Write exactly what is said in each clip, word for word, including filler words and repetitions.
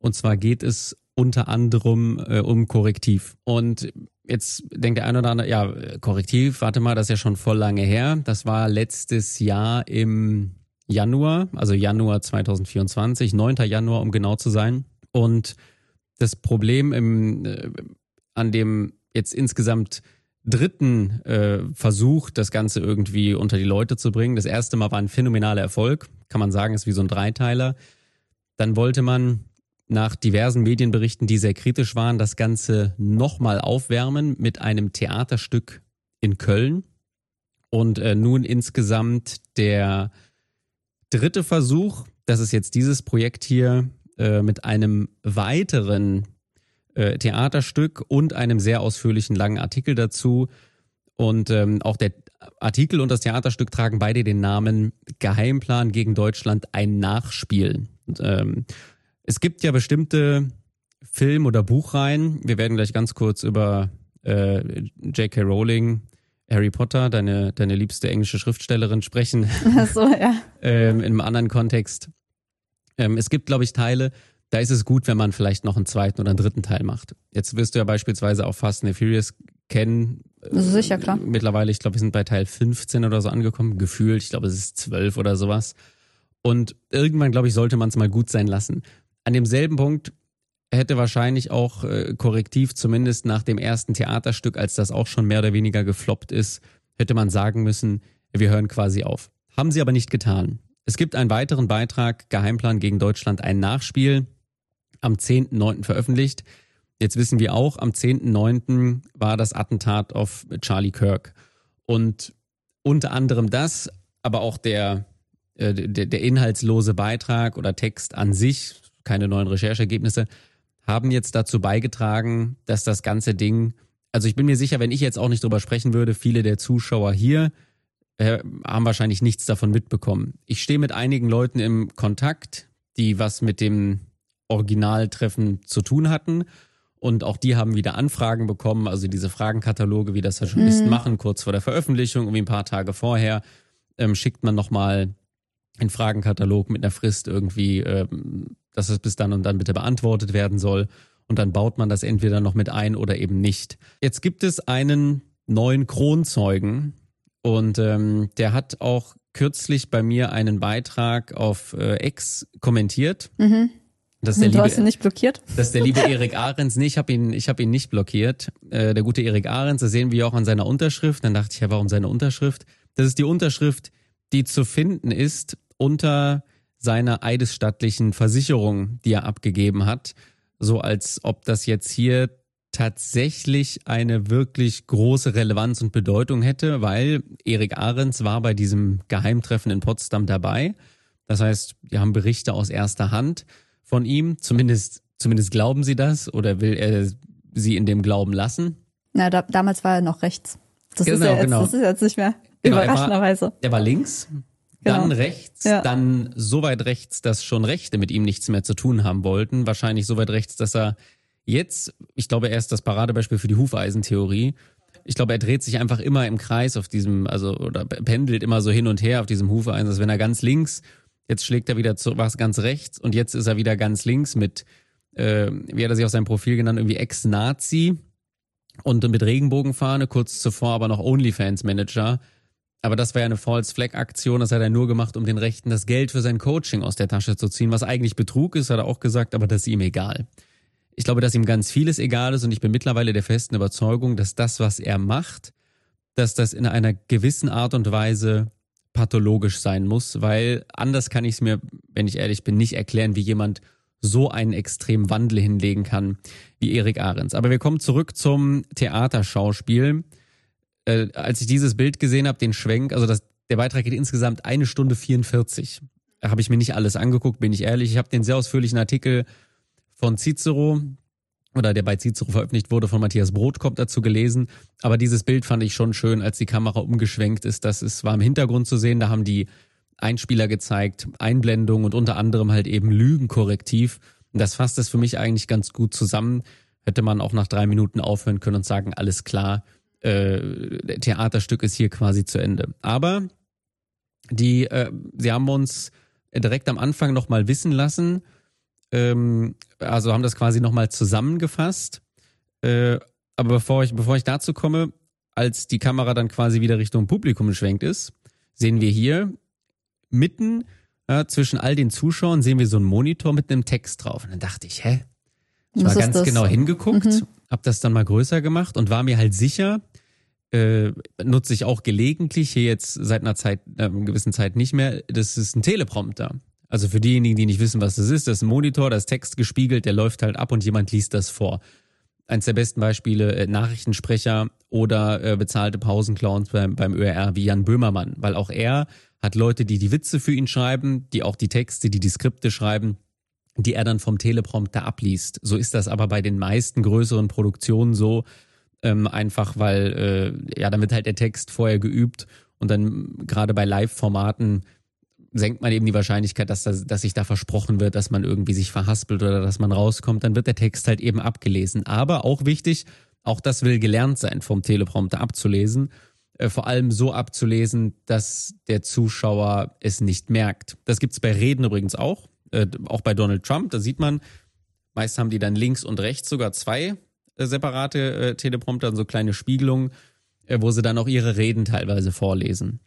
Und zwar geht es unter anderem äh, um Korrektiv. Und jetzt denkt der eine oder andere, ja, Korrektiv, warte mal, das ist ja schon voll lange her. Das war letztes Jahr im Januar, also Januar zwanzig vierundzwanzig, neunter Januar, um genau zu sein. Und das Problem im, äh, an dem jetzt insgesamt dritten äh, Versuch, das Ganze irgendwie unter die Leute zu bringen. Das erste Mal war ein phänomenaler Erfolg, kann man sagen, ist wie so ein Dreiteiler. Dann wollte man nach diversen Medienberichten, die sehr kritisch waren, das Ganze nochmal aufwärmen mit einem Theaterstück in Köln. Und äh, nun insgesamt der dritte Versuch, das ist jetzt dieses Projekt hier äh, mit einem weiteren äh, Theaterstück und einem sehr ausführlichen langen Artikel dazu. Und ähm, auch der Artikel und das Theaterstück tragen beide den Namen Geheimplan gegen Deutschland, ein Nachspiel. Und, ähm, es gibt ja bestimmte Film- oder Buchreihen. Wir werden gleich ganz kurz über äh, J K. Rowling, Harry Potter, deine, deine liebste englische Schriftstellerin, sprechen. Ach so, ja. ähm, in einem anderen Kontext. Ähm, es gibt, glaube ich, Teile, da ist es gut, wenn man vielleicht noch einen zweiten oder einen dritten Teil macht. Jetzt wirst du ja beispielsweise auch Fast and the Furious kennen. Das ist sicher, klar. Mittlerweile, ich glaube, wir sind bei Teil fünfzehn oder so angekommen. Gefühlt, ich glaube, es ist zwölf oder sowas. Und irgendwann, glaube ich, sollte man es mal gut sein lassen. An demselben Punkt hätte wahrscheinlich auch äh, Korrektiv, zumindest nach dem ersten Theaterstück, als das auch schon mehr oder weniger gefloppt ist, hätte man sagen müssen, wir hören quasi auf. Haben sie aber nicht getan. Es gibt einen weiteren Beitrag, Geheimplan gegen Deutschland, ein Nachspiel, am zehnten neunten veröffentlicht. Jetzt wissen wir auch, am zehnten neunten war das Attentat auf Charlie Kirk. Und unter anderem das, aber auch der, äh, der, der inhaltslose Beitrag oder Text an sich, keine neuen Rechercheergebnisse, haben jetzt dazu beigetragen, dass das ganze Ding, also ich bin mir sicher, wenn ich jetzt auch nicht drüber sprechen würde, viele der Zuschauer hier äh, haben wahrscheinlich nichts davon mitbekommen. Ich stehe mit einigen Leuten im Kontakt, die was mit dem Originaltreffen zu tun hatten. Und auch die haben wieder Anfragen bekommen, also diese Fragenkataloge, wie das ja Journalisten mhm. machen, kurz vor der Veröffentlichung, irgendwie ein paar Tage vorher, ähm, schickt man nochmal einen Fragenkatalog mit einer Frist irgendwie, ähm, dass es bis dann und dann bitte beantwortet werden soll. Und dann baut man das entweder noch mit ein oder eben nicht. Jetzt gibt es einen neuen Kronzeugen und ähm, der hat auch kürzlich bei mir einen Beitrag auf äh, X kommentiert. Mhm. Dass der du liebe, hast ihn nicht blockiert? Dass der liebe Erik Ahrens, nee, ich habe ihn, ich hab ihn nicht blockiert. Äh, der gute Erik Ahrens, das sehen wir auch an seiner Unterschrift. Dann dachte ich, ja, warum seine Unterschrift? Das ist die Unterschrift, die zu finden ist unter seiner eidesstattlichen Versicherung, die er abgegeben hat. So als ob das jetzt hier tatsächlich eine wirklich große Relevanz und Bedeutung hätte, weil Erik Ahrens war bei diesem Geheimtreffen in Potsdam dabei. Das heißt, wir haben Berichte aus erster Hand von ihm, zumindest, zumindest glauben sie das, oder will er sie in dem Glauben lassen? Na, da, damals war er noch rechts. Das, genau, ist ja jetzt, genau. das ist jetzt nicht mehr, genau, überraschenderweise. Er war, er war links, dann genau. rechts, ja. dann so weit rechts, dass schon Rechte mit ihm nichts mehr zu tun haben wollten. Wahrscheinlich so weit rechts, dass er jetzt, ich glaube, er ist das Paradebeispiel für die Hufeisentheorie. Ich glaube, er dreht sich einfach immer im Kreis auf diesem, also oder pendelt immer so hin und her auf diesem Hufeisen, als wenn er ganz links. Jetzt schlägt er wieder zu was ganz rechts und jetzt ist er wieder ganz links mit, äh, wie hat er sich auf seinem Profil genannt, irgendwie Ex-Nazi und mit Regenbogenfahne, kurz zuvor aber noch OnlyFans-Manager. Aber das war ja eine False-Flag-Aktion, das hat er nur gemacht, um den Rechten das Geld für sein Coaching aus der Tasche zu ziehen, was eigentlich Betrug ist, hat er auch gesagt, aber das ist ihm egal. Ich glaube, dass ihm ganz vieles egal ist und ich bin mittlerweile der festen Überzeugung, dass das, was er macht, dass das in einer gewissen Art und Weise pathologisch sein muss, weil anders kann ich es mir, wenn ich ehrlich bin, nicht erklären, wie jemand so einen extremen Wandel hinlegen kann wie Erik Ahrens. Aber wir kommen zurück zum Theaterschauspiel. Äh, als ich dieses Bild gesehen habe, den Schwenk, also das, der Beitrag geht insgesamt eine Stunde vierundvierzig. Da habe ich mir nicht alles angeguckt, bin ich ehrlich. Ich habe den sehr ausführlichen Artikel von Cicero oder der bei Cicero veröffentlicht wurde, von Matthias Brodkop dazu gelesen. Aber dieses Bild fand ich schon schön, als die Kamera umgeschwenkt ist. Das ist, war im Hintergrund zu sehen. Da haben die Einspieler gezeigt, Einblendungen und unter anderem halt eben Lügenkorrektiv. Und das fasst es für mich eigentlich ganz gut zusammen. Hätte man auch nach drei Minuten aufhören können und sagen, alles klar, äh, Theaterstück ist hier quasi zu Ende. Aber die, äh, sie haben uns direkt am Anfang nochmal wissen lassen, ähm, also haben das quasi nochmal zusammengefasst. Äh, aber bevor ich, bevor ich dazu komme, als die Kamera dann quasi wieder Richtung Publikum geschwenkt ist, sehen wir hier mitten äh, zwischen all den Zuschauern sehen wir so einen Monitor mit einem Text drauf. Und dann dachte ich, hä? Ich Was war ist ganz das? genau hingeguckt, Mhm. hab das dann mal größer gemacht und war mir halt sicher, äh, nutze ich auch gelegentlich, hier jetzt seit einer Zeit, äh, einer gewissen Zeit nicht mehr, das ist ein Teleprompter. Also für diejenigen, die nicht wissen, was das ist, das ist ein Monitor, da ist Text gespiegelt, der läuft halt ab und jemand liest das vor. Eins der besten Beispiele, äh, Nachrichtensprecher oder äh, bezahlte Pausenclowns beim, beim Ö R R wie Jan Böhmermann, weil auch er hat Leute, die die Witze für ihn schreiben, die auch die Texte, die die Skripte schreiben, die er dann vom Teleprompter abliest. So ist das aber bei den meisten größeren Produktionen so, ähm, einfach weil, äh, ja, damit halt der Text vorher geübt und dann gerade bei Live-Formaten senkt man eben die Wahrscheinlichkeit, dass, das, dass sich da versprochen wird, dass man irgendwie sich verhaspelt oder dass man rauskommt, dann wird der Text halt eben abgelesen. Aber auch wichtig, auch das will gelernt sein, vom Teleprompter abzulesen, äh, vor allem so abzulesen, dass der Zuschauer es nicht merkt. Das gibt's bei Reden übrigens auch. Äh, auch bei Donald Trump, da sieht man, meist haben die dann links und rechts sogar zwei äh, separate äh, Teleprompter, so kleine Spiegelungen, äh, wo sie dann auch ihre Reden teilweise vorlesen.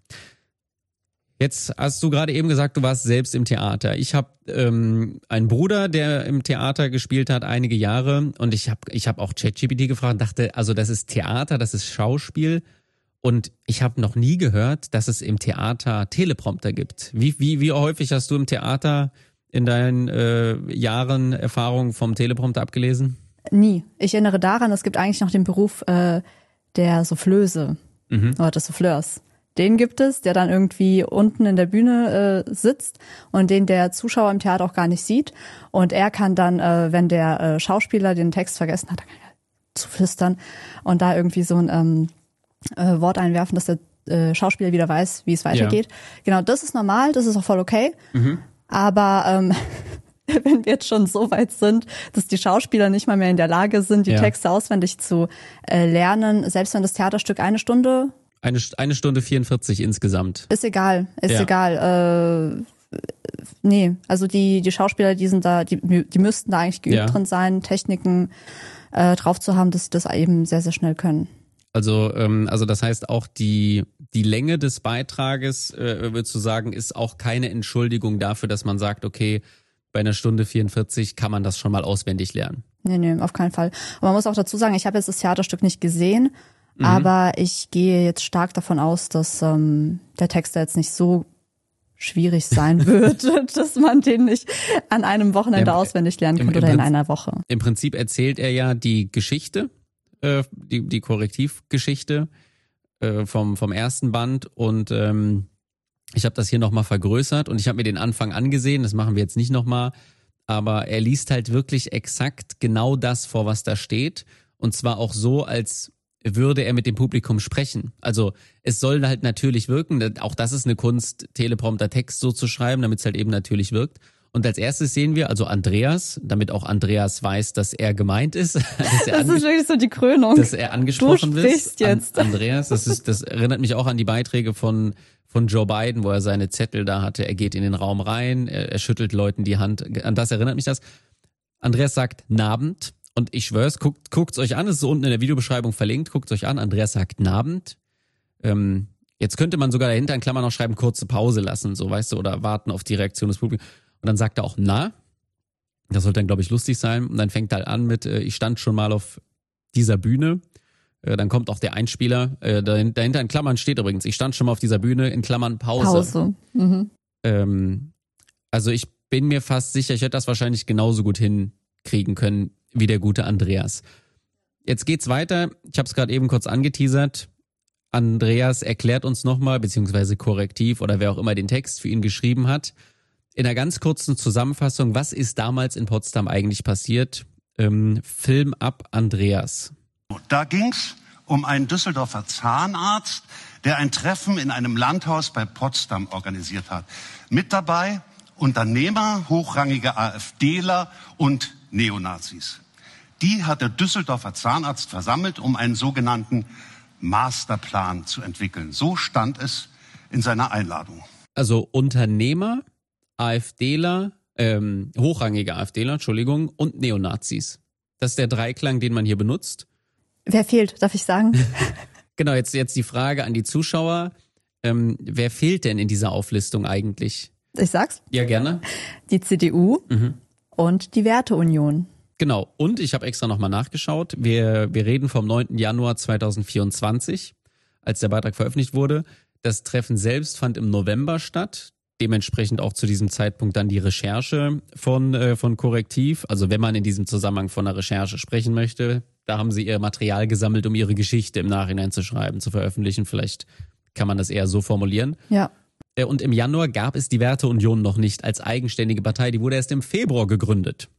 Jetzt hast du gerade eben gesagt, du warst selbst im Theater. Ich habe ähm, einen Bruder, der im Theater gespielt hat, einige Jahre, und ich habe ich hab auch ChatGPT gefragt und dachte, also das ist Theater, das ist Schauspiel. Und ich habe noch nie gehört, dass es im Theater Teleprompter gibt. Wie, wie, wie häufig hast du im Theater in deinen äh, Jahren Erfahrung vom Teleprompter abgelesen? Nie. Ich erinnere daran, es gibt eigentlich noch den Beruf äh, der Soufflöse Mhm. oder des Souffleurs. Den gibt es, der dann irgendwie unten in der Bühne äh, sitzt und den der Zuschauer im Theater auch gar nicht sieht. Und er kann dann, äh, wenn der äh, Schauspieler den Text vergessen hat, zu flüstern und da irgendwie so ein ähm, äh, Wort einwerfen, dass der äh, Schauspieler wieder weiß, wie es weitergeht. Ja. Genau, das ist normal, das ist auch voll okay. Mhm. Aber ähm, wenn wir jetzt schon so weit sind, dass die Schauspieler nicht mal mehr in der Lage sind, die ja. Texte auswendig zu äh, lernen, selbst wenn das Theaterstück eine Stunde... Eine, eine Stunde vierundvierzig insgesamt. Ist egal, ist ja. egal. Äh, nee, also die die Schauspieler, die sind da, die, die müssten da eigentlich geübt ja. drin sein, Techniken äh, drauf zu haben, dass sie das eben sehr, sehr schnell können. Also, ähm, also das heißt auch die die Länge des Beitrages, äh, würdest du sagen, ist auch keine Entschuldigung dafür, dass man sagt, okay, bei einer Stunde vierundvierzig kann man das schon mal auswendig lernen. Nee, nee, auf keinen Fall. Und man muss auch dazu sagen, ich habe jetzt das Theaterstück nicht gesehen, mhm. aber ich gehe jetzt stark davon aus, dass ähm, der Text da jetzt nicht so schwierig sein wird, dass man den nicht an einem Wochenende ja, auswendig lernen könnte oder in einer Woche. Im Prinzip erzählt er ja die Geschichte, äh, die, die Korrektivgeschichte äh, vom, vom ersten Band und ähm, ich habe das hier nochmal vergrößert und ich habe mir den Anfang angesehen, das machen wir jetzt nicht nochmal, aber er liest halt wirklich exakt genau das vor, was da steht und zwar auch so, als würde er mit dem Publikum sprechen. Also es soll halt natürlich wirken, auch das ist eine Kunst, Teleprompter-Text so zu schreiben, damit es halt eben natürlich wirkt. Und als erstes sehen wir also Andreas, damit auch Andreas weiß, dass er gemeint ist. Dass er das ist wirklich so die Krönung. Dass er angesprochen wird. Du sprichst jetzt. An Andreas, das ist, das erinnert mich auch an die Beiträge von von Joe Biden, wo er seine Zettel da hatte. Er geht in den Raum rein, er, er schüttelt Leuten die Hand. An das erinnert mich das. Andreas sagt Nabend. Und ich schwör's, guckt guckt's euch an, es ist so unten in der Videobeschreibung verlinkt, guckt's euch an, Andreas sagt Nabend. Ähm, jetzt könnte man sogar dahinter in Klammern noch schreiben, kurze Pause lassen, so weißt du, oder warten auf die Reaktion des Publikums. Und dann sagt er auch na. Das sollte dann, glaube ich, lustig sein. Und dann fängt er an mit, äh, ich stand schon mal auf dieser Bühne. Äh, dann kommt auch der Einspieler. Äh, dahinter in Klammern steht übrigens, ich stand schon mal auf dieser Bühne, in Klammern Pause. Pause. Mhm. Ähm, also ich bin mir fast sicher, ich hätte das wahrscheinlich genauso gut hinkriegen können, wie der gute Andreas. Jetzt geht's weiter. Ich habe es gerade eben kurz angeteasert. Andreas erklärt uns nochmal, beziehungsweise Korrektiv oder wer auch immer den Text für ihn geschrieben hat, in einer ganz kurzen Zusammenfassung, was ist damals in Potsdam eigentlich passiert? Ähm, Film ab, Andreas. Da ging's um einen Düsseldorfer Zahnarzt, der ein Treffen in einem Landhaus bei Potsdam organisiert hat. Mit dabei Unternehmer, hochrangige AfDler und Neonazis. Die hat der Düsseldorfer Zahnarzt versammelt, um einen sogenannten Masterplan zu entwickeln. So stand es in seiner Einladung. Also Unternehmer, AfDler, ähm, hochrangige AfDler, Entschuldigung, und Neonazis. Das ist der Dreiklang, den man hier benutzt. Wer fehlt, darf ich sagen? Genau, jetzt, jetzt die Frage an die Zuschauer. Ähm, wer fehlt denn in dieser Auflistung eigentlich? Ich sag's. Ja, gerne. Die C D U mhm. und die Werteunion. Genau. Und ich habe extra nochmal nachgeschaut. Wir, wir reden vom neunten Januar zweitausendvierundzwanzig, als der Beitrag veröffentlicht wurde. Das Treffen selbst fand im November statt. Dementsprechend auch zu diesem Zeitpunkt dann die Recherche von, äh, von Korrektiv. Also wenn man in diesem Zusammenhang von einer Recherche sprechen möchte, da haben sie ihr Material gesammelt, um ihre Geschichte im Nachhinein zu schreiben, zu veröffentlichen. Vielleicht kann man das eher so formulieren. Ja. Und im Januar gab es die Werteunion noch nicht als eigenständige Partei. Die wurde erst im Februar gegründet.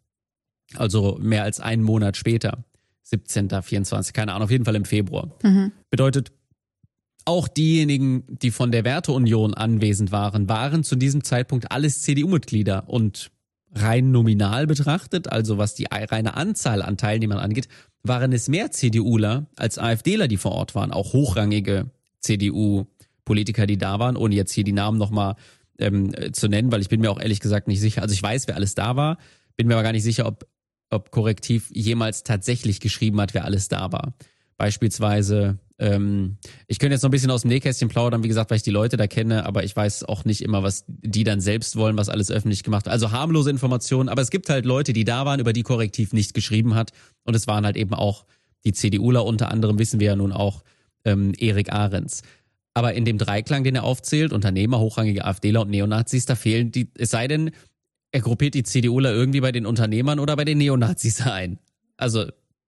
Also mehr als einen Monat später. siebzehnten, vierundzwanzigsten, keine Ahnung, auf jeden Fall im Februar. Mhm. Bedeutet, auch diejenigen, die von der Werteunion anwesend waren, waren zu diesem Zeitpunkt alles C D U-Mitglieder. Und rein nominal betrachtet, also was die reine Anzahl an Teilnehmern angeht, waren es mehr CDUler als AfDler, die vor Ort waren. Auch hochrangige C D U-Politiker, die da waren, ohne jetzt hier die Namen nochmal ähm, zu nennen, weil ich bin mir auch ehrlich gesagt nicht sicher. Also ich weiß, wer alles da war, bin mir aber gar nicht sicher, ob, ob Korrektiv jemals tatsächlich geschrieben hat, wer alles da war. Beispielsweise, ähm, ich könnte jetzt noch ein bisschen aus dem Nähkästchen plaudern, wie gesagt, weil ich die Leute da kenne, aber ich weiß auch nicht immer, was die dann selbst wollen, was alles öffentlich gemacht wird. Also harmlose Informationen, aber es gibt halt Leute, die da waren, über die Korrektiv nicht geschrieben hat, und es waren halt eben auch die CDUler, unter anderem wissen wir ja nun auch ähm, Erik Ahrens. Aber in dem Dreiklang, den er aufzählt, Unternehmer, hochrangige AfDler und Neonazis, da fehlen die, es sei denn, er gruppiert die CDUler irgendwie bei den Unternehmern oder bei den Neonazis ein. Also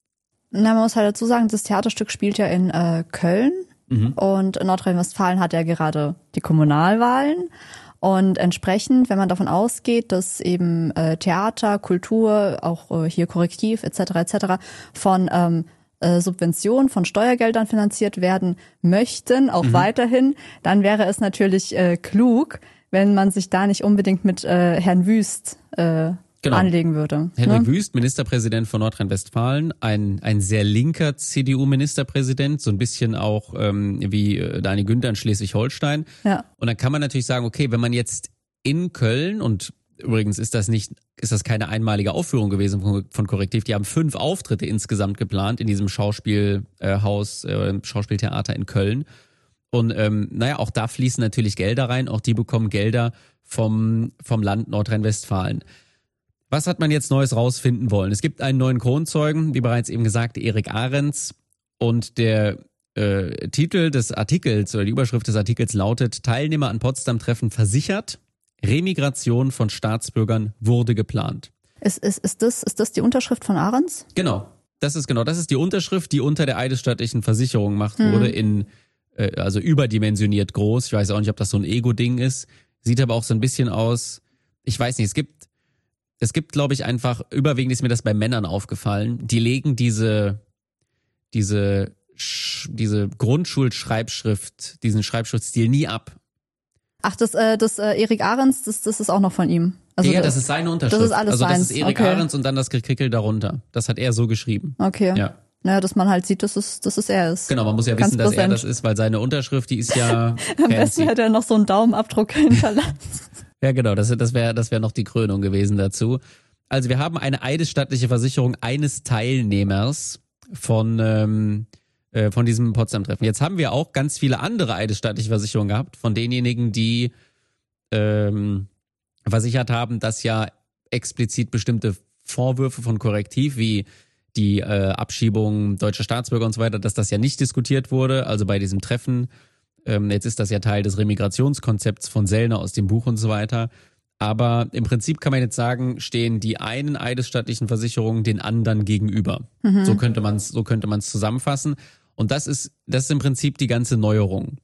Na, man muss halt dazu sagen, das Theaterstück spielt ja in äh, Köln mhm. und in Nordrhein-Westfalen hat ja gerade die Kommunalwahlen. Und entsprechend, wenn man davon ausgeht, dass eben äh, Theater, Kultur, auch äh, hier Korrektiv et cetera et cetera von ähm, äh, Subventionen, von Steuergeldern finanziert werden möchten, auch mhm. weiterhin, dann wäre es natürlich äh, klug, wenn man sich da nicht unbedingt mit äh, Herrn Wüst äh, Genau. anlegen würde. Henrik ne? Wüst, Ministerpräsident von Nordrhein-Westfalen, ein ein sehr linker C D U-Ministerpräsident, so ein bisschen auch ähm, wie äh, Daniel Günther in Schleswig-Holstein. Ja. Und dann kann man natürlich sagen, okay, wenn man jetzt in Köln, und übrigens ist das nicht, ist das keine einmalige Aufführung gewesen von, von Korrektiv, die haben fünf Auftritte insgesamt geplant in diesem Schauspielhaus, äh, Schauspieltheater in Köln. Und ähm, naja, auch da fließen natürlich Gelder rein, auch die bekommen Gelder vom vom Land Nordrhein-Westfalen. Was hat man jetzt Neues rausfinden wollen? Es gibt einen neuen Kronzeugen, wie bereits eben gesagt, Erik Ahrens. Und der äh, Titel des Artikels oder die Überschrift des Artikels lautet: Teilnehmer an Potsdam-Treffen versichert, Remigration von Staatsbürgern wurde geplant. Ist, ist, ist, das, ist das die Unterschrift von Ahrens? Genau, das ist genau, das ist die Unterschrift, die unter der eidesstattlichen Versicherung gemacht hm. wurde, in äh, also überdimensioniert groß. Ich weiß auch nicht, ob das so ein Ego-Ding ist. Sieht aber auch so ein bisschen aus, ich weiß nicht, es gibt Es gibt, glaube ich, einfach, überwiegend ist mir das bei Männern aufgefallen, die legen diese, diese, diese Grundschulschreibschrift, diesen Schreibschriftstil nie ab. Ach, das, äh, das äh, Erik Ahrens, das, das ist auch noch von ihm. Also ja, das, das ist seine Unterschrift. Das ist alles also das seins. ist Erik okay. Ahrens und dann das Gekrickel darunter. Das hat er so geschrieben. Okay. Ja. Naja, dass man halt sieht, dass es, dass es er ist. Genau, man muss ja Ganz wissen, dass präsent. er das ist, weil seine Unterschrift, die ist ja Am besten hätte er noch so einen Daumenabdruck hinterlassen. Ja, genau, das, das wäre das wär noch die Krönung gewesen dazu. Also wir haben eine eidesstattliche Versicherung eines Teilnehmers von, ähm, äh, von diesem Potsdam-Treffen. Jetzt haben wir auch ganz viele andere eidesstattliche Versicherungen gehabt, von denjenigen, die ähm, versichert haben, dass ja explizit bestimmte Vorwürfe von Korrektiv, wie die äh, Abschiebung deutscher Staatsbürger und so weiter, dass das ja nicht diskutiert wurde, also bei diesem Treffen. Ähm, jetzt ist das ja Teil des Remigrationskonzepts von Sellner aus dem Buch und so weiter. Aber im Prinzip kann man jetzt sagen, stehen die einen eidesstattlichen Versicherungen den anderen gegenüber. Mhm. So könnte man es so könnte man es zusammenfassen. Und das ist, das ist im Prinzip die ganze Neuerung.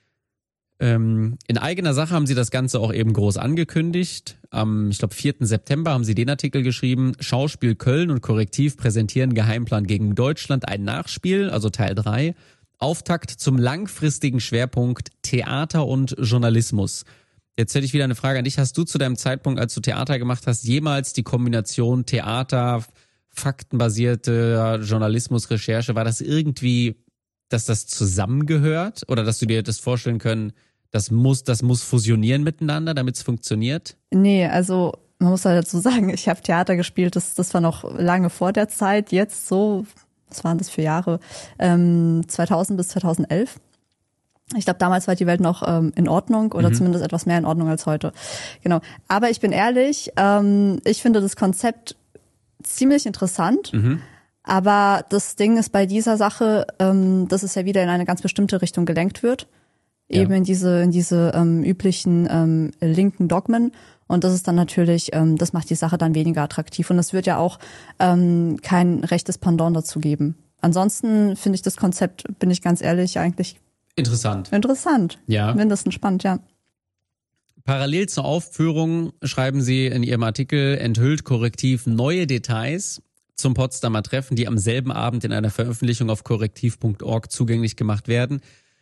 Ähm, in eigener Sache haben sie das Ganze auch eben groß angekündigt. Am, ich glaube, vierten September haben sie den Artikel geschrieben: Schauspiel Köln und Korrektiv präsentieren Geheimplan gegen Deutschland, ein Nachspiel, also Teil drei. Auftakt zum langfristigen Schwerpunkt Theater und Journalismus. Jetzt hätte ich wieder eine Frage an dich. Hast du zu deinem Zeitpunkt, als du Theater gemacht hast, jemals die Kombination Theater, faktenbasierte Journalismus, Recherche, war das irgendwie, dass das zusammengehört? Oder dass du dir das vorstellen können, das muss, das muss fusionieren miteinander, damit es funktioniert? Nee, also man muss halt dazu sagen, ich habe Theater gespielt, das, das war noch lange vor der Zeit, jetzt so, was waren das für Jahre, ähm, zweitausend bis zweitausendelf. Ich glaube, damals war die Welt noch ähm, in Ordnung oder mhm. zumindest etwas mehr in Ordnung als heute. Genau. Aber ich bin ehrlich, ähm, ich finde das Konzept ziemlich interessant. Mhm. Aber das Ding ist bei dieser Sache, ähm, dass es ja wieder in eine ganz bestimmte Richtung gelenkt wird. Ja. Eben in diese, in diese ähm, üblichen ähm, linken Dogmen. Und das ist dann natürlich, ähm, das macht die Sache dann weniger attraktiv. Und es wird ja auch ähm, kein rechtes Pendant dazu geben. Ansonsten finde ich das Konzept, bin ich ganz ehrlich, eigentlich Interessant. Interessant. Ja. Mindestens spannend, ja. Parallel zur Aufführung schreiben Sie in Ihrem Artikel, enthüllt Korrektiv neue Details zum Potsdamer Treffen, die am selben Abend in einer Veröffentlichung auf korrektiv punkt org zugänglich gemacht werden.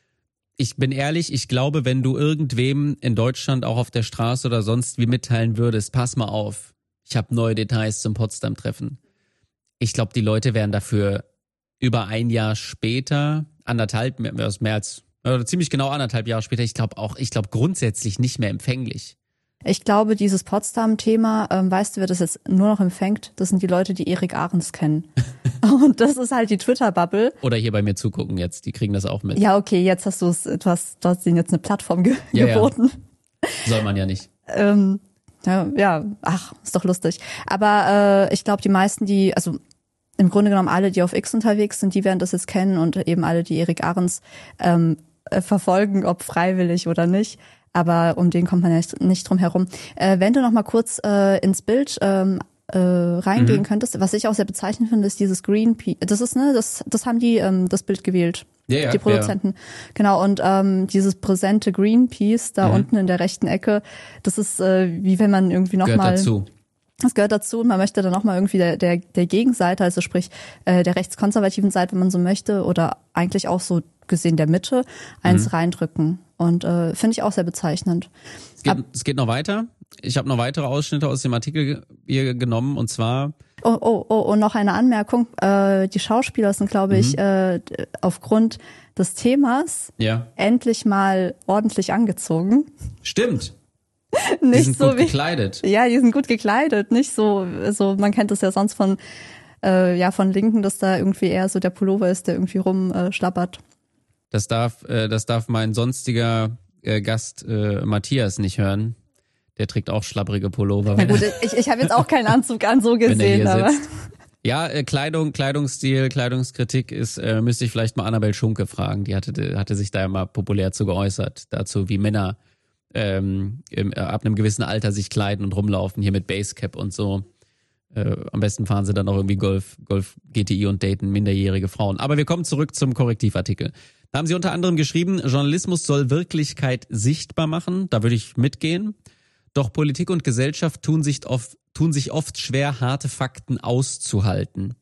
Ich bin ehrlich, ich glaube, wenn du irgendwem in Deutschland auch auf der Straße oder sonst wie mitteilen würdest, pass mal auf, ich habe neue Details zum Potsdam-Treffen. Ich glaube, die Leute wären dafür über ein Jahr später, anderthalb, mehr, mehr als, oder ziemlich genau anderthalb Jahre später, ich glaube auch, ich glaube grundsätzlich nicht mehr empfänglich. Ich glaube, dieses Potsdam-Thema, ähm, weißt du, wer das jetzt nur noch empfängt? Das sind die Leute, die Erik Ahrens kennen. Und das ist halt die Twitter-Bubble. Oder hier bei mir zugucken jetzt, die kriegen das auch mit. Ja, okay, jetzt hast du es, du hast, du hast ihnen jetzt eine Plattform ge- ja, geboten. Ja. Soll man ja nicht. ähm, ja, ja, ach, ist doch lustig. Aber äh, ich glaube, die meisten, die, also im Grunde genommen alle, die auf X unterwegs sind, die werden das jetzt kennen und eben alle, die Erik Ahrens ähm, äh, verfolgen, ob freiwillig oder nicht. Aber um den kommt man ja nicht drum herum. Äh, wenn du noch mal kurz äh, ins Bild ähm, äh, reingehen mhm. könntest, was ich auch sehr bezeichnend finde, ist dieses Green Piece. Das ist, ne, das, das haben die ähm, das Bild gewählt. Ja, ja, die Produzenten. Ja. Genau, und ähm, dieses präsente Greenpeace da mhm. unten in der rechten Ecke, das ist äh, wie wenn man irgendwie nochmal... Gehört dazu. Das gehört dazu und man möchte dann nochmal irgendwie der, der, der Gegenseite, also sprich äh, der rechtskonservativen Seite, wenn man so möchte, oder eigentlich auch so gesehen der Mitte, eins mhm. reindrücken. Und äh, finde ich auch sehr bezeichnend. Es geht, Ab, es geht noch weiter. Ich habe noch weitere Ausschnitte aus dem Artikel hier genommen und zwar... Oh, oh, oh, und noch eine Anmerkung. Äh, die Schauspieler sind, glaube ich, mhm. äh, aufgrund des Themas ja. endlich mal ordentlich angezogen. Stimmt. Nicht die sind so gut wie, gekleidet. Ja, die sind gut gekleidet. Nicht so, so man kennt das ja sonst von, äh, ja, von Linken, dass da irgendwie eher so der Pullover ist, der irgendwie rumschlappert. Äh, das darf, äh, das darf mein sonstiger äh, Gast äh, Matthias nicht hören. Der trägt auch schlapprige Pullover. Na gut, ich, ich habe jetzt auch keinen Anzug an, so gesehen, wenn er hier aber. Sitzt. Ja, äh, Kleidung, Kleidungsstil, Kleidungskritik ist, äh, müsste ich vielleicht mal Annabel Schunke fragen. Die hatte, hatte sich da ja mal populär zu geäußert, dazu, wie Männer ähm, im, äh, ab einem gewissen Alter sich kleiden und rumlaufen, hier mit Basecap und so. Äh, am besten fahren sie dann auch irgendwie Golf, Golf, G T I und daten minderjährige Frauen. Aber wir kommen zurück zum Korrektivartikel. Da haben sie unter anderem geschrieben, Journalismus soll Wirklichkeit sichtbar machen. Da würde ich mitgehen. Doch Politik und Gesellschaft tun sich oft, tun sich oft schwer, harte Fakten auszuhalten.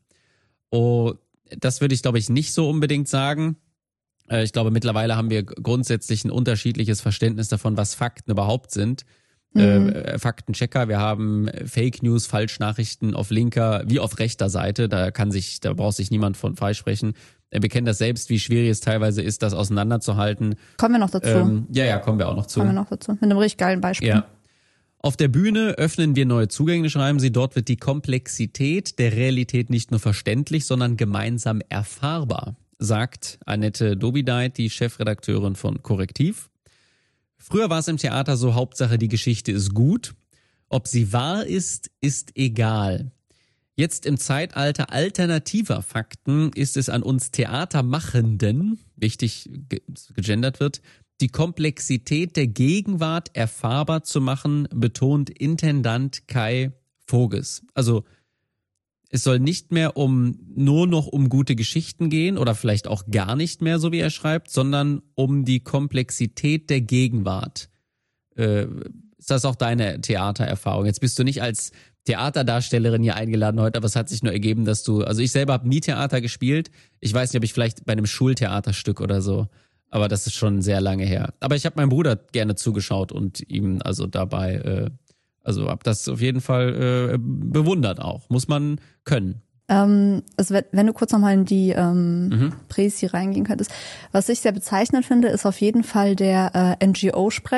Oh, das würde ich, glaube ich, nicht so unbedingt sagen. Ich glaube, mittlerweile haben wir grundsätzlich ein unterschiedliches Verständnis davon, was Fakten überhaupt sind. Mhm. Äh, Faktenchecker, wir haben Fake News, Falschnachrichten auf linker wie auf rechter Seite. Da kann sich, da braucht sich niemand von freisprechen. Wir kennen das selbst, wie schwierig es teilweise ist, das auseinanderzuhalten. Kommen wir noch dazu. Ähm, ja, ja, kommen wir auch noch zu. Kommen wir noch dazu. Mit einem richtig geilen Beispiel. Ja. Auf der Bühne öffnen wir neue Zugänge, schreiben sie. Dort wird die Komplexität der Realität nicht nur verständlich, sondern gemeinsam erfahrbar, sagt Annette Dobideit, die Chefredakteurin von Korrektiv. Früher war es im Theater so, Hauptsache die Geschichte ist gut. Ob sie wahr ist, ist egal. Jetzt im Zeitalter alternativer Fakten ist es an uns Theatermachenden, wichtig ge- gegendert wird, die Komplexität der Gegenwart erfahrbar zu machen, betont Intendant Kai Voges. Also es soll nicht mehr um nur noch um gute Geschichten gehen oder vielleicht auch gar nicht mehr, so wie er schreibt, sondern um die Komplexität der Gegenwart. Äh, ist das auch deine Theatererfahrung? Jetzt bist du nicht als Theaterdarstellerin hier eingeladen heute, aber es hat sich nur ergeben, dass du, also ich selber habe nie Theater gespielt. Ich weiß nicht, ob ich vielleicht bei einem Schultheaterstück oder so, aber das ist schon sehr lange her. Aber ich habe meinem Bruder gerne zugeschaut und ihm also dabei, äh, also habe das auf jeden Fall äh, bewundert auch. Muss man können. Ähm, also wenn du kurz nochmal in die ähm, mhm. Präsi reingehen könntest. Was ich sehr bezeichnend finde, ist auf jeden Fall der äh, N G O-Sprech.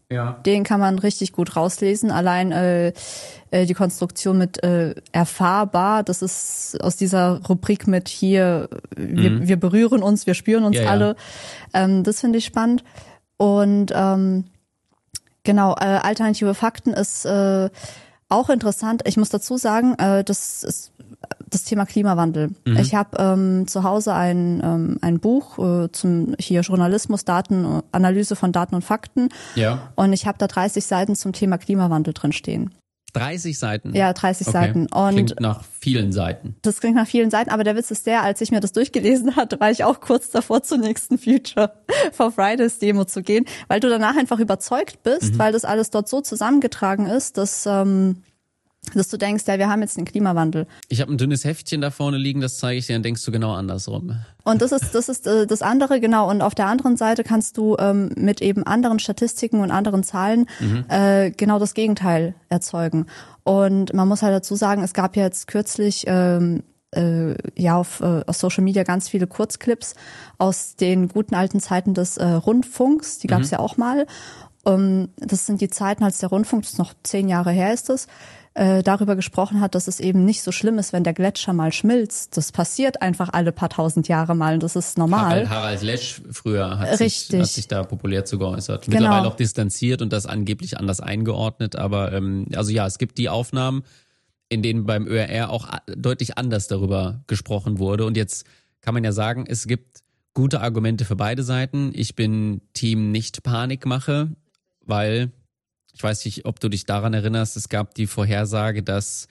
Ja. Den kann man richtig gut rauslesen. Allein äh, äh, die Konstruktion mit äh, erfahrbar, das ist aus dieser Rubrik mit hier, wir, Mhm. wir berühren uns, wir spüren uns Ja, ja. alle. Ähm, das finde ich spannend. Und ähm, genau, äh, alternative Fakten ist äh, auch interessant. Ich muss dazu sagen, äh, das ist das Thema Klimawandel. Mhm. Ich habe ähm, zu Hause ein, ähm, ein Buch äh, zum hier Journalismus, Daten, Analyse von Daten und Fakten. Ja. Und ich habe da dreißig Seiten zum Thema Klimawandel drin stehen. dreißig Seiten? Ja, dreißig Okay. Seiten. Und Klingt nach vielen Seiten. das klingt nach vielen Seiten, aber der Witz ist der, als ich mir das durchgelesen hatte, war ich auch kurz davor, zur nächsten Future for Fridays Demo zu gehen, weil du danach einfach überzeugt bist, Mhm. weil das alles dort so zusammengetragen ist, dass, ähm, dass du denkst, ja, wir haben jetzt den Klimawandel. Ich habe ein dünnes Heftchen da vorne liegen, das zeige ich dir, dann denkst du genau andersrum. Und das ist das ist äh, das andere, genau. Und auf der anderen Seite kannst du ähm, mit eben anderen Statistiken und anderen Zahlen Mhm. äh, genau das Gegenteil erzeugen. Und man muss halt dazu sagen, es gab jetzt kürzlich ähm, äh, ja auf, äh, auf Social Media ganz viele Kurzclips aus den guten alten Zeiten des äh, Rundfunks. Die gab es Mhm. ja auch mal. Um, das sind die Zeiten, als der Rundfunk, das ist noch zehn Jahre her ist es, äh, darüber gesprochen hat, dass es eben nicht so schlimm ist, wenn der Gletscher mal schmilzt. Das passiert einfach alle paar tausend Jahre mal und das ist normal. Harald, Harald Lesch früher hat sich, Richtig. hat sich da populär zu geäußert. Genau. Mittlerweile auch distanziert und das angeblich anders eingeordnet. Aber ähm, also ja, es gibt die Aufnahmen, in denen beim Ö R R auch a- deutlich anders darüber gesprochen wurde. Und jetzt kann man ja sagen, es gibt gute Argumente für beide Seiten. Ich bin Team Nicht-Panikmache, weil ich weiß nicht, ob du dich daran erinnerst, es gab die Vorhersage, dass,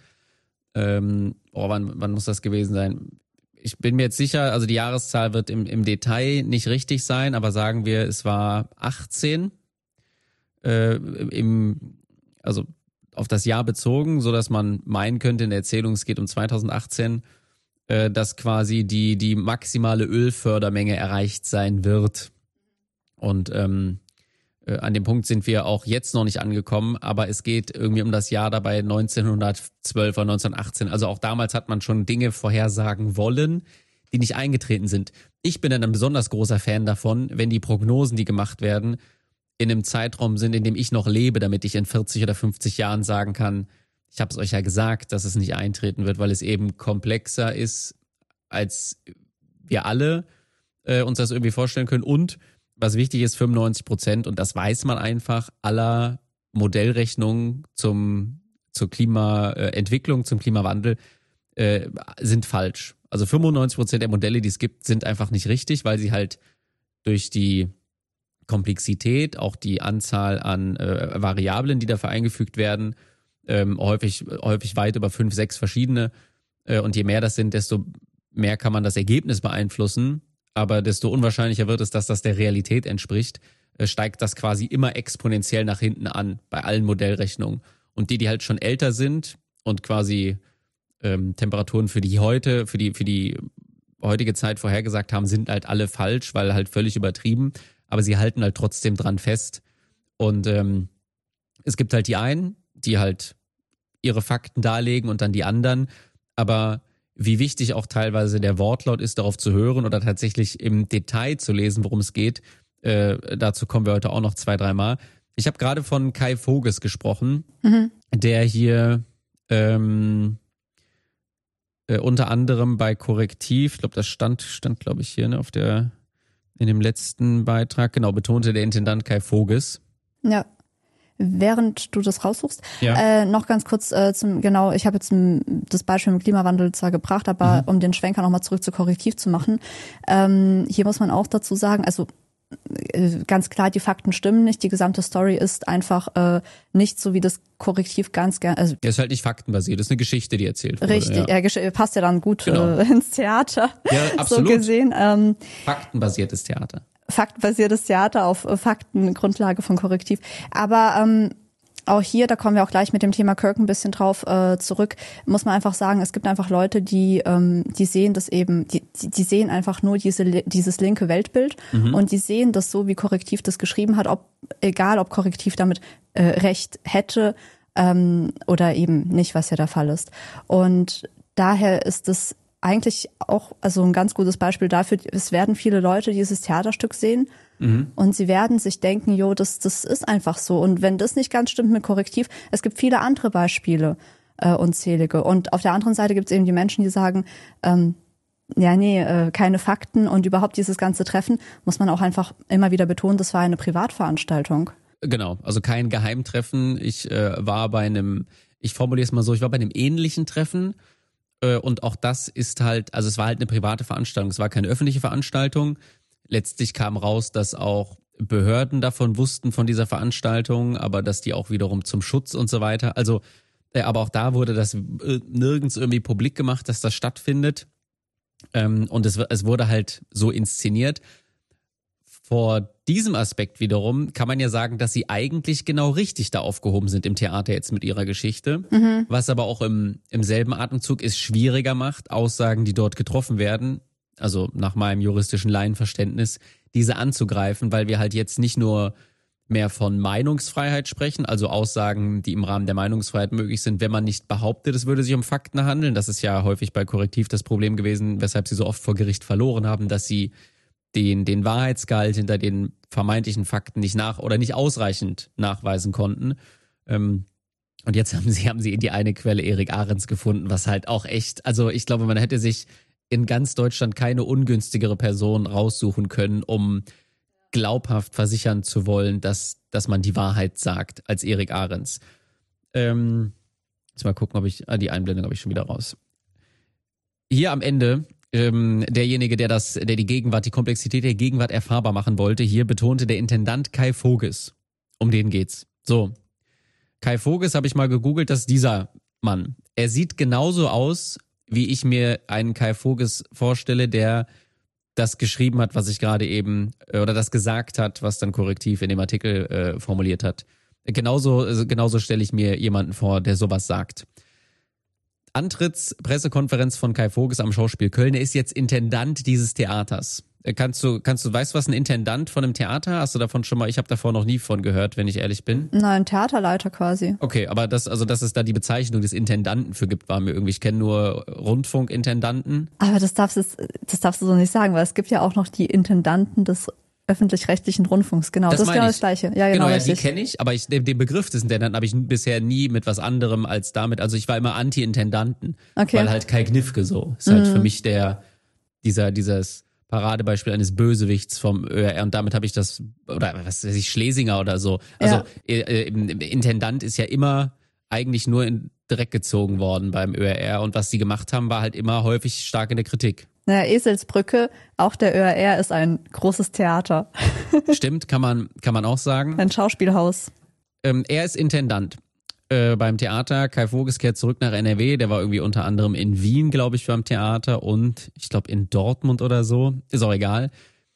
ähm, oh, wann, wann muss das gewesen sein? Ich bin mir jetzt sicher, also die Jahreszahl wird im, im Detail nicht richtig sein, aber sagen wir, es war achtzehn, äh, im, also auf das Jahr bezogen, so dass man meinen könnte in der Erzählung, es geht um zweitausendachtzehn, äh, dass quasi die, die maximale Ölfördermenge erreicht sein wird. Und ähm, äh, an dem Punkt sind wir auch jetzt noch nicht angekommen, aber es geht irgendwie um das Jahr dabei neunzehnhundertzwölf oder neunzehnhundertachtzehn. Also auch damals hat man schon Dinge vorhersagen wollen, die nicht eingetreten sind. Ich bin dann ein besonders großer Fan davon, wenn die Prognosen, die gemacht werden, in einem Zeitraum sind, in dem ich noch lebe, damit ich in vierzig oder fünfzig Jahren sagen kann, ich habe es euch ja gesagt, dass es nicht eintreten wird, weil es eben komplexer ist, als wir alle äh, uns das irgendwie vorstellen können. Und was wichtig ist, fünfundneunzig Prozent, und das weiß man einfach, aller Modellrechnungen zum, zur Klimaentwicklung, zum Klimawandel äh, sind falsch. Also fünfundneunzig Prozent der Modelle, die es gibt, sind einfach nicht richtig, weil sie halt durch die Komplexität, auch die Anzahl an äh, Variablen, die dafür eingefügt werden, ähm, häufig, häufig weit über fünf, sechs verschiedene. Äh, und je mehr das sind, desto mehr kann man das Ergebnis beeinflussen. Aber desto unwahrscheinlicher wird es, dass das der Realität entspricht, äh, steigt das quasi immer exponentiell nach hinten an bei allen Modellrechnungen. Und die, die halt schon älter sind und quasi ähm, Temperaturen für die heute, für die, für die heutige Zeit vorhergesagt haben, sind halt alle falsch, weil halt völlig übertrieben. Aber sie halten halt trotzdem dran fest. Und ähm, es gibt halt die einen, die halt ihre Fakten darlegen und dann die anderen. Aber wie wichtig auch teilweise der Wortlaut ist, darauf zu hören oder tatsächlich im Detail zu lesen, worum es geht, äh, dazu kommen wir heute auch noch zwei, dreimal. Ich habe gerade von Kai Voges gesprochen, Mhm. der hier ähm, äh, unter anderem bei Korrektiv, ich glaube, das stand, stand glaube ich hier ne, auf der in dem letzten Beitrag, genau, betonte der Intendant Kai Voges. Ja. Während du das raussuchst, Ja. äh, noch ganz kurz äh, zum, genau, ich habe jetzt m, das Beispiel mit dem Klimawandel zwar gebracht, aber Mhm. um den Schwenker nochmal zurück zu Korrektiv zu machen, ähm, hier muss man auch dazu sagen, also äh, ganz klar, die Fakten stimmen nicht, die gesamte Story ist einfach äh, nicht so, wie das Korrektiv ganz gerne, also Der ist halt nicht faktenbasiert, das ist eine Geschichte, die erzählt wurde. richtig, Ja. er gesch- passt ja dann gut Genau. äh, ins Theater, Ja, so absolut. gesehen. Ähm, Faktenbasiertes Theater. faktenbasiertes Theater auf äh, Faktengrundlage von Korrektiv. Aber ähm, auch hier, da kommen wir auch gleich mit dem Thema Kirk ein bisschen drauf äh, zurück, muss man einfach sagen, es gibt einfach Leute, die ähm, die sehen das eben, die, die die sehen einfach nur diese dieses linke Weltbild Mhm. und die sehen das so, wie Korrektiv das geschrieben hat, ob egal, ob Korrektiv damit äh, recht hätte ähm, oder eben nicht, was ja der Fall ist. Und daher ist es eigentlich auch also ein ganz gutes Beispiel dafür, es werden viele Leute dieses Theaterstück sehen Mhm. Und sie werden sich denken, jo, das, das ist einfach so. Und wenn das nicht ganz stimmt mit Korrektiv, es gibt viele andere Beispiele, äh, unzählige. Und auf der anderen Seite gibt es eben die Menschen, die sagen, ähm, ja, nee, äh, keine Fakten und überhaupt dieses ganze Treffen, muss man auch einfach immer wieder betonen, das war eine Privatveranstaltung. Genau, also kein Geheimtreffen. Ich äh, war bei einem, ich formuliere es mal so, ich war bei einem ähnlichen Treffen äh, und auch das ist halt, also es war halt eine private Veranstaltung, es war keine öffentliche Veranstaltung. Letztlich kam raus, dass auch Behörden davon wussten von dieser Veranstaltung, aber dass die auch wiederum zum Schutz und so weiter, also äh, aber auch da wurde das äh, nirgends irgendwie publik gemacht, dass das stattfindet. Ähm, und es, es wurde halt so inszeniert. Vor diesem Aspekt wiederum kann man ja sagen, dass sie eigentlich genau richtig da aufgehoben sind im Theater jetzt mit ihrer Geschichte. Mhm. Was aber auch im, im selben Atemzug es schwieriger macht, Aussagen, die dort getroffen werden, also nach meinem juristischen Laienverständnis, diese anzugreifen, weil wir halt jetzt nicht nur mehr von Meinungsfreiheit sprechen, also Aussagen, die im Rahmen der Meinungsfreiheit möglich sind, wenn man nicht behauptet, es würde sich um Fakten handeln. Das ist ja häufig bei Korrektiv das Problem gewesen, weshalb sie so oft vor Gericht verloren haben, dass sie den, den Wahrheitsgehalt hinter den vermeintlichen Fakten nicht nach oder nicht ausreichend nachweisen konnten. Und jetzt haben sie, haben sie in die eine Quelle Erik Ahrens gefunden, was halt auch echt, also ich glaube, man hätte sich in ganz Deutschland keine ungünstigere Person raussuchen können, um glaubhaft versichern zu wollen, dass, dass man die Wahrheit sagt, als Erik Ahrens. Ähm, jetzt mal gucken, ob ich, ah, die Einblendung habe ich schon wieder raus. Hier am Ende, ähm, derjenige, der das, der die Gegenwart, die Komplexität der Gegenwart erfahrbar machen wollte, hier betonte der Intendant Kai Voges. Um den geht's. So. Kai Voges habe ich mal gegoogelt, das ist dieser Mann. Er sieht genauso aus, wie ich mir einen Kai Voges vorstelle, der das geschrieben hat, was ich gerade eben, oder das gesagt hat, was dann Korrektiv in dem Artikel äh, formuliert hat. Genauso, genauso stelle ich mir jemanden vor, der sowas sagt. Antrittspressekonferenz von Kai Voges am Schauspiel Köln. Er ist jetzt Intendant dieses Theaters. Kannst du, kannst du, weißt du, was ein Intendant von einem Theater? Hast du davon schon mal, ich habe davor noch nie von gehört, wenn ich ehrlich bin. Nein, Theaterleiter quasi. Okay, aber das, also dass es da die Bezeichnung des Intendanten für gibt, war mir irgendwie, ich kenne nur Rundfunkintendanten. Aber das darfst, du, das darfst du so nicht sagen, weil es gibt ja auch noch die Intendanten des öffentlich-rechtlichen Rundfunks, genau. Das, das ist genau ich. das Gleiche. Ja, genau, genau ja, richtig. Die kenne ich, aber ich, den, den Begriff des Intendanten habe ich bisher nie mit was anderem als damit, also ich war immer Anti-Intendanten, okay. Weil halt Kai Gnifke so, ist halt mhm. für mich der, dieser, dieses Paradebeispiel eines Bösewichts vom Ö R und damit habe ich das, oder was weiß ich, Schlesinger oder so. Also ja. äh, Intendant ist ja immer eigentlich nur in Dreck gezogen worden beim Ö R R und was sie gemacht haben, war halt immer häufig stark in der Kritik. Naja, Eselsbrücke, auch der Ö R R ist ein großes Theater. Stimmt, kann man, kann man auch sagen. Ein Schauspielhaus. Ähm, er ist Intendant äh, beim Theater. Kai Voges kehrt zurück nach N R W. Der war irgendwie unter anderem in Wien, glaube ich, beim Theater und ich glaube in Dortmund oder so. Ist auch egal.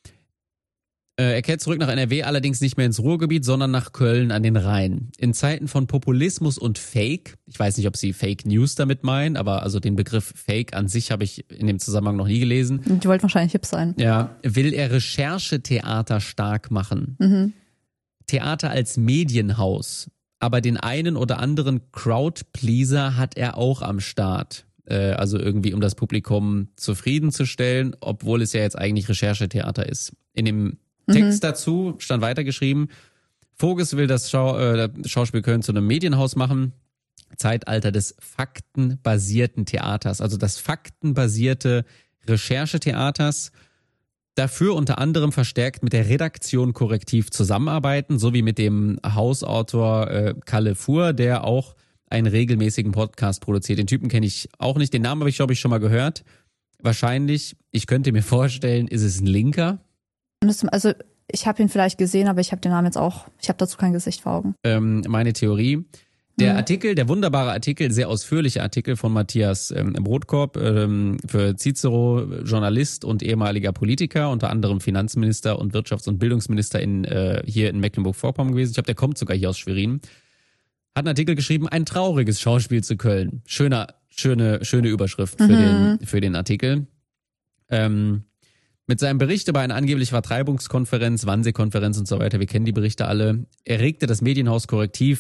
Äh, er kehrt zurück nach N R W, allerdings nicht mehr ins Ruhrgebiet, sondern nach Köln an den Rhein. In Zeiten von Populismus und Fake, ich weiß nicht, ob sie Fake News damit meinen, aber also den Begriff Fake an sich habe ich in dem Zusammenhang noch nie gelesen. Die wollten wahrscheinlich hip sein. Ja, will er Recherchetheater stark machen. Mhm. Theater als Medienhaus. Aber den einen oder anderen Crowdpleaser hat er auch am Start. Äh, also irgendwie, um das Publikum zufriedenzustellen, obwohl es ja jetzt eigentlich Recherchetheater ist. In dem Text mhm. dazu stand weitergeschrieben, Voges will das Schau, äh, Schauspiel Köln zu einem Medienhaus machen. Zeitalter des faktenbasierten Theaters, also das faktenbasierte Recherchetheaters. Dafür unter anderem verstärkt mit der Redaktion Korrektiv zusammenarbeiten, sowie mit dem Hausautor äh, Kalle Fuhr, der auch einen regelmäßigen Podcast produziert. Den Typen kenne ich auch nicht, den Namen habe ich, glaube ich, schon mal gehört. Wahrscheinlich, ich könnte mir vorstellen, ist es ein Linker. Also ich habe ihn vielleicht gesehen, aber ich habe den Namen jetzt auch, ich habe dazu kein Gesicht vor Augen. Ähm, meine Theorie. Der mhm. Artikel, der wunderbare Artikel, sehr ausführliche Artikel von Matthias ähm, Brotkorb ähm, für Cicero, Journalist und ehemaliger Politiker, unter anderem Finanzminister und Wirtschafts- und Bildungsminister in, äh, hier in Mecklenburg-Vorpommern gewesen. Ich glaube, der kommt sogar hier aus Schwerin. Hat einen Artikel geschrieben, ein trauriges Schauspiel zu Köln. Schöner, schöne, schöne Überschrift für, mhm. den, für den Artikel. Ähm, Mit seinem Bericht über eine angebliche Vertreibungskonferenz, Wannsee-Konferenz und so weiter, wir kennen die Berichte alle, erregte das Medienhaus Korrektiv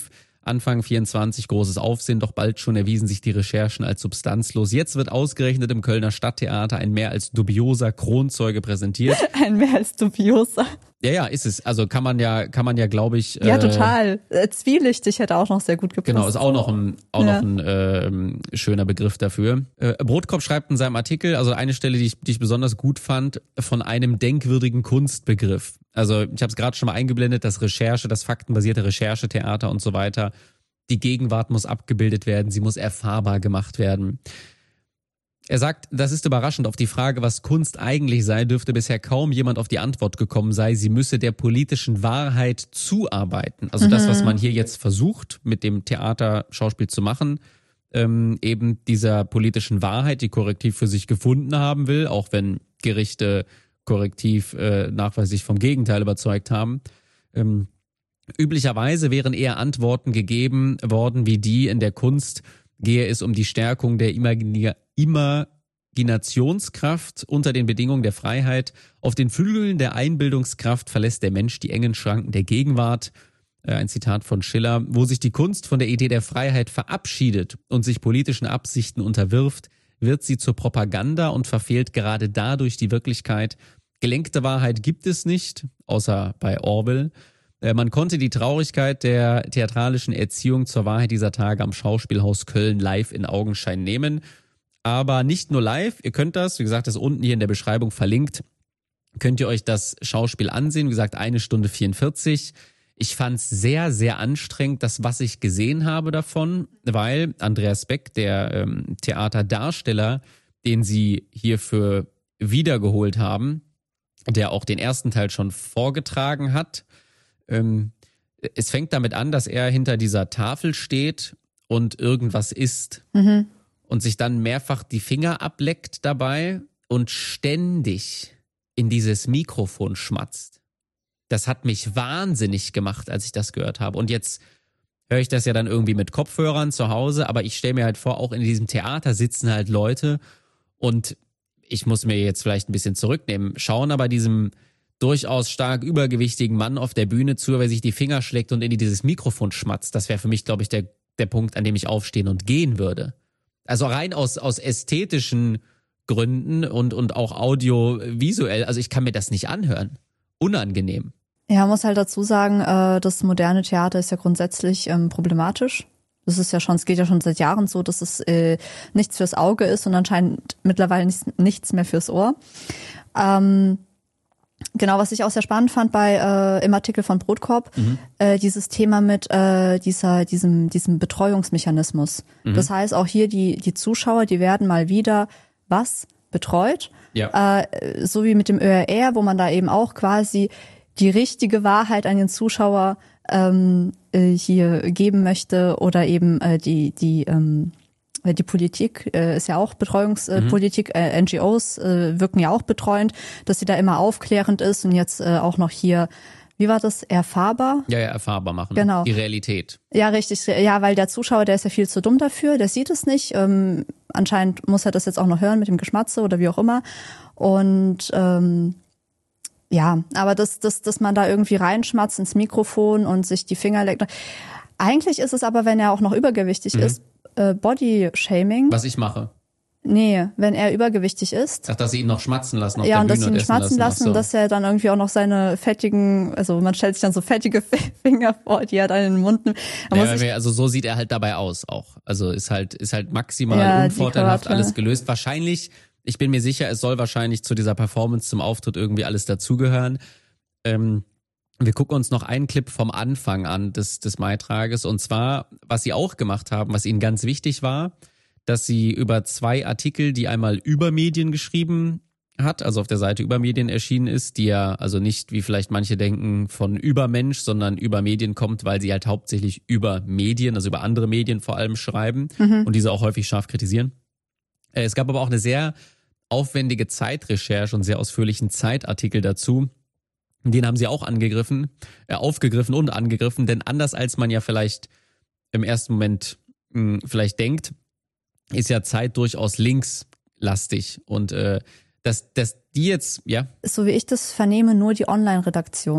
Anfang vierundzwanzig großes Aufsehen, doch bald schon erwiesen sich die Recherchen als substanzlos. Jetzt wird ausgerechnet im Kölner Stadttheater ein mehr als dubioser Kronzeuge präsentiert. Ein mehr als dubioser. Ja, ja, ist es. Also kann man ja, kann man ja, glaube ich. Ja, äh, total. Äh, zwielichtig hätte auch noch sehr gut gepasst. Genau, ist auch noch ein, auch Ja. noch ein äh, schöner Begriff dafür. Äh, Brotkopf schreibt in seinem Artikel, also eine Stelle, die ich, die ich besonders gut fand, von einem denkwürdigen Kunstbegriff. Also ich habe es gerade schon mal eingeblendet, das Recherche, das faktenbasierte Recherchetheater und so weiter. Die Gegenwart muss abgebildet werden, sie muss erfahrbar gemacht werden. Er sagt, das ist überraschend. Auf die Frage, was Kunst eigentlich sei, dürfte bisher kaum jemand auf die Antwort gekommen sein. Sie müsse der politischen Wahrheit zuarbeiten. Also mhm. das, was man hier jetzt versucht, mit dem Theaterschauspiel zu machen, ähm, eben dieser politischen Wahrheit, die Korrektiv für sich gefunden haben will, auch wenn Gerichte Korrektiv äh, nachweislich vom Gegenteil überzeugt haben. Ähm, üblicherweise wären eher Antworten gegeben worden, wie die in der Kunst gehe es um die Stärkung der Imagina- Imaginationskraft unter den Bedingungen der Freiheit. Auf den Flügeln der Einbildungskraft verlässt der Mensch die engen Schranken der Gegenwart. Äh, ein Zitat von Schiller. Wo sich die Kunst von der Idee der Freiheit verabschiedet und sich politischen Absichten unterwirft, wird sie zur Propaganda und verfehlt gerade dadurch die Wirklichkeit. Gelenkte Wahrheit gibt es nicht, außer bei Orwell. Man konnte die Traurigkeit der theatralischen Erziehung zur Wahrheit dieser Tage am Schauspielhaus Köln live in Augenschein nehmen. Aber nicht nur live, ihr könnt das, wie gesagt, das ist unten hier in der Beschreibung verlinkt, könnt ihr euch das Schauspiel ansehen. Wie gesagt, eine Stunde vierundvierzig. Ich fand es sehr, sehr anstrengend, das, was ich gesehen habe davon, weil Andreas Beck, der ähm, Theaterdarsteller, den sie hierfür wiedergeholt haben, der auch den ersten Teil schon vorgetragen hat, ähm, es fängt damit an, dass er hinter dieser Tafel steht und irgendwas isst mhm. und sich dann mehrfach die Finger ableckt dabei und ständig in dieses Mikrofon schmatzt. Das hat mich wahnsinnig gemacht, als ich das gehört habe. Und jetzt höre ich das ja dann irgendwie mit Kopfhörern zu Hause, aber ich stelle mir halt vor, auch in diesem Theater sitzen halt Leute und ich muss mir jetzt vielleicht ein bisschen zurücknehmen, schauen aber diesem durchaus stark übergewichtigen Mann auf der Bühne zu, weil sich die Finger schlägt und in dieses Mikrofon schmatzt. Das wäre für mich, glaube ich, der, der Punkt, an dem ich aufstehen und gehen würde. Also rein aus, aus ästhetischen Gründen und, und auch audiovisuell, also ich kann mir das nicht anhören. Unangenehm. Ja, man muss halt dazu sagen, äh, das moderne Theater ist ja grundsätzlich ähm, problematisch. Das ist ja schon, es geht ja schon seit Jahren so, dass es äh, nichts fürs Auge ist und anscheinend mittlerweile nichts, nichts mehr fürs Ohr. Ähm, Genau, was ich auch sehr spannend fand bei äh, im Artikel von Brotkorb, mhm. äh, dieses Thema mit äh, dieser diesem diesem Betreuungsmechanismus. Mhm. Das heißt, auch hier die die Zuschauer, die werden mal wieder was betreut, ja. äh, so wie mit dem Ö R R, wo man da eben auch quasi die richtige Wahrheit an den Zuschauer ähm, äh, hier geben möchte oder eben äh, die die ähm, die Politik äh, ist ja auch Betreuungspolitik, äh, mhm. äh, N G Os äh, wirken ja auch betreuend, dass sie da immer aufklärend ist und jetzt äh, auch noch hier, wie war das, erfahrbar? Ja, ja, erfahrbar machen. Genau. Die Realität. Ja, richtig. Ja, weil der Zuschauer, der ist ja viel zu dumm dafür, der sieht es nicht. Ähm, anscheinend muss er das jetzt auch noch hören mit dem Geschmatze oder wie auch immer. Und ähm, ja, aber dass, dass, dass man da irgendwie reinschmatzt ins Mikrofon und sich die Finger leckt. Eigentlich ist es aber, wenn er auch noch übergewichtig mhm. ist, Body-Shaming. Was ich mache. Nee, wenn er übergewichtig ist. Ach, dass sie ihn noch schmatzen lassen auf ja, der Bühne. Ja, und dass sie ihn schmatzen lassen, so. Dass er dann irgendwie auch noch seine fettigen, also man stellt sich dann so fettige Finger vor, die er dann in den Mund nimmt. Ja, also so sieht er halt dabei aus auch. Also ist halt, ist halt maximal ja, unvorteilhaft alles gelöst. Wahrscheinlich, ich bin mir sicher, es soll wahrscheinlich zu dieser Performance, zum Auftritt irgendwie alles dazugehören. Ähm, Wir gucken uns noch einen Clip vom Anfang an des, des Beitrages. Und zwar, was sie auch gemacht haben, was ihnen ganz wichtig war, dass sie über zwei Artikel, die einmal über Medien geschrieben hat, also auf der Seite über Medien erschienen ist, die ja also nicht, wie vielleicht manche denken, von Übermensch, sondern über Medien kommt, weil sie halt hauptsächlich über Medien, also über andere Medien vor allem schreiben mhm. und diese auch häufig scharf kritisieren. Es gab aber auch eine sehr aufwendige Zeitrecherche und sehr ausführlichen Zeitartikel dazu. Den haben sie auch angegriffen, äh, aufgegriffen und angegriffen, denn anders als man ja vielleicht im ersten Moment mh, vielleicht denkt, ist ja Zeit durchaus linkslastig und äh, dass, dass die jetzt, ja. So wie ich das vernehme, nur die Online-Redaktion.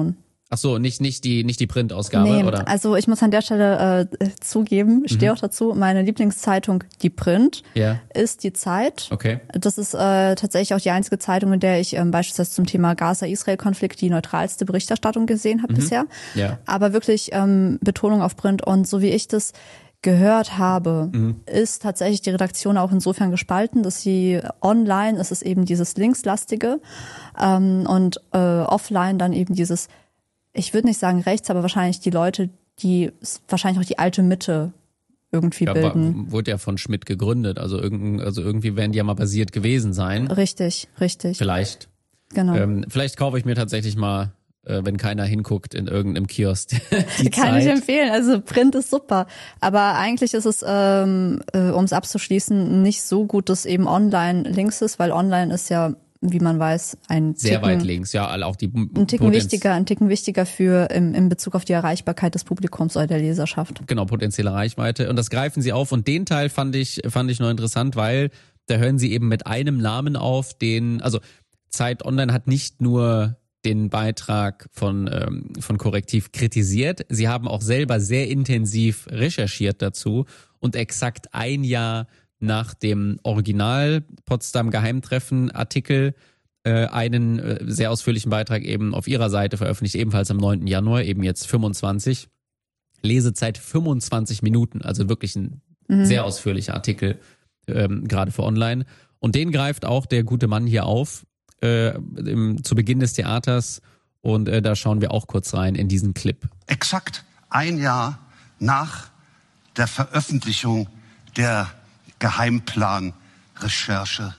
Ach so, nicht, nicht die, nicht die Printausgabe, Nee, oder? also ich muss an der Stelle äh, zugeben, ich stehe Mhm. auch dazu, meine Lieblingszeitung, die Print, Ja. ist die Zeit. Okay. Das ist äh, tatsächlich auch die einzige Zeitung, in der ich ähm, beispielsweise zum Thema Gaza-Israel-Konflikt die neutralste Berichterstattung gesehen habe bisher. Ja. Aber wirklich ähm, Betonung auf Print. Und so wie ich das gehört habe, Mhm. ist tatsächlich die Redaktion auch insofern gespalten, dass sie online ist es eben dieses Linkslastige ähm, und äh, offline dann eben dieses, ich würde nicht sagen rechts, aber wahrscheinlich die Leute, die wahrscheinlich auch die alte Mitte irgendwie Ja, bilden. war, wurde ja von Schmidt gegründet, also, irgend, also irgendwie werden die ja mal basiert gewesen sein. Richtig, richtig. Vielleicht. Genau. Ähm, vielleicht kaufe ich mir tatsächlich mal, äh, wenn keiner hinguckt, in irgendeinem Kiosk die Kann Zeit. ich empfehlen. Also Print ist super. Aber eigentlich ist es, ähm, äh, um es abzuschließen, nicht so gut, dass eben online links ist, weil online ist ja, wie man weiß, ein Sehr Ticken, weit links, ja, all- auch die ein Ticken Potenz- wichtiger, ein Ticken wichtiger für im, in Bezug auf die Erreichbarkeit des Publikums oder der Leserschaft. Genau, potenzielle Reichweite. Und das greifen sie auf. Und den Teil fand ich, fand ich noch interessant, weil da hören sie eben mit einem Namen auf, den, also Zeit Online hat nicht nur den Beitrag von, ähm, von Korrektiv kritisiert, sie haben auch selber sehr intensiv recherchiert dazu und exakt ein Jahr nach dem Original Potsdam Geheimtreffen Artikel äh, einen äh, sehr ausführlichen Beitrag eben auf ihrer Seite veröffentlicht, ebenfalls am neunten Januar, eben jetzt fünfundzwanzig. Lesezeit fünfundzwanzig Minuten, also wirklich ein Mhm. sehr ausführlicher Artikel, ähm, gerade für online. Und den greift auch der gute Mann hier auf, äh, im, zu Beginn des Theaters. Und äh, da schauen wir auch kurz rein in diesen Clip. Exakt ein Jahr nach der Veröffentlichung der Geheimplan-Recherche.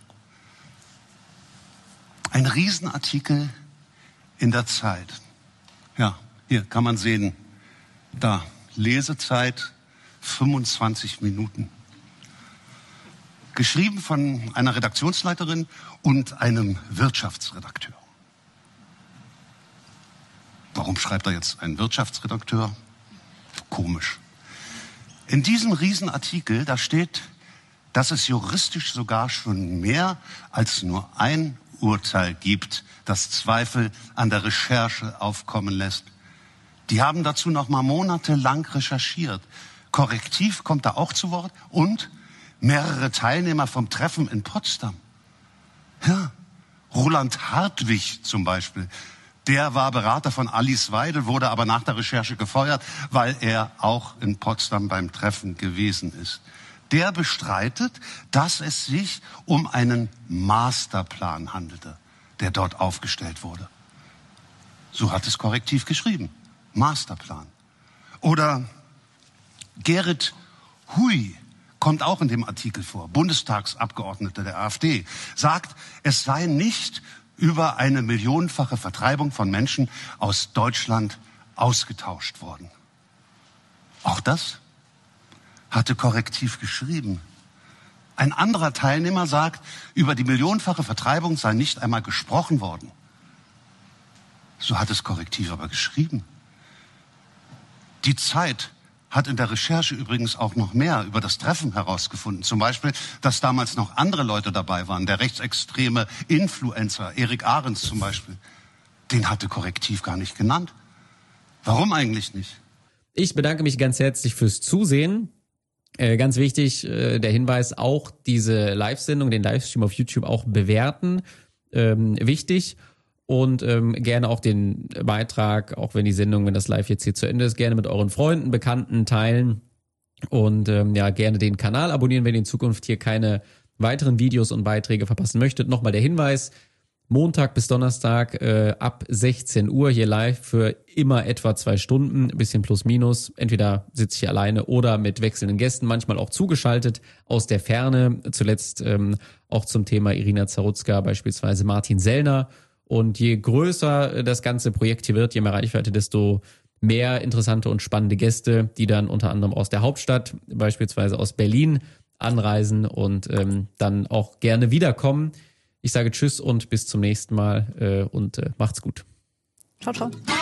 Ein Riesenartikel in der Zeit. Ja, hier kann man sehen, da, Lesezeit fünfundzwanzig Minuten. Geschrieben von einer Redaktionsleiterin und einem Wirtschaftsredakteur. Warum schreibt da jetzt ein Wirtschaftsredakteur? Komisch. In diesem Riesenartikel, da steht, dass es juristisch sogar schon mehr als nur ein Urteil gibt, das Zweifel an der Recherche aufkommen lässt. Die haben dazu noch mal monatelang recherchiert. Korrektiv kommt da auch zu Wort und mehrere Teilnehmer vom Treffen in Potsdam. Ja, Roland Hartwig zum Beispiel. Der war Berater von Alice Weidel, wurde aber nach der Recherche gefeuert, weil er auch in Potsdam beim Treffen gewesen ist. Der bestreitet, dass es sich um einen Masterplan handelte, der dort aufgestellt wurde. So hat es Korrektiv geschrieben. Masterplan. Oder Gerrit Hui kommt auch in dem Artikel vor, Bundestagsabgeordneter der AfD, sagt, es sei nicht über eine millionenfache Vertreibung von Menschen aus Deutschland ausgetauscht worden. Auch das hatte Korrektiv geschrieben. Ein anderer Teilnehmer sagt, über die millionenfache Vertreibung sei nicht einmal gesprochen worden. So hat es Korrektiv aber geschrieben. Die Zeit hat in der Recherche übrigens auch noch mehr über das Treffen herausgefunden. Zum Beispiel, dass damals noch andere Leute dabei waren. Der rechtsextreme Influencer, Erik Ahrens zum Beispiel. Den hatte Korrektiv gar nicht genannt. Warum eigentlich nicht? Ich bedanke mich ganz herzlich fürs Zusehen. Äh, ganz wichtig, äh, der Hinweis, auch diese Live-Sendung, den Livestream auf YouTube auch bewerten. Ähm, wichtig. Und ähm, gerne auch den Beitrag, auch wenn die Sendung, wenn das Live jetzt hier zu Ende ist, gerne mit euren Freunden, Bekannten teilen. Und ähm, ja, gerne den Kanal abonnieren, wenn ihr in Zukunft hier keine weiteren Videos und Beiträge verpassen möchtet. Nochmal der Hinweis, Montag bis Donnerstag äh, ab sechzehn Uhr hier live für immer etwa zwei Stunden, ein bisschen plus minus. Entweder sitze ich hier alleine oder mit wechselnden Gästen, manchmal auch zugeschaltet aus der Ferne. Zuletzt ähm, auch zum Thema Irina Zarutska, beispielsweise Martin Sellner. Und je größer das ganze Projekt hier wird, je mehr Reichweite, desto mehr interessante und spannende Gäste, die dann unter anderem aus der Hauptstadt, beispielsweise aus Berlin, anreisen und ähm, dann auch gerne wiederkommen. Ich sage Tschüss und bis zum nächsten Mal äh, und äh, macht's gut. Ciao, ciao.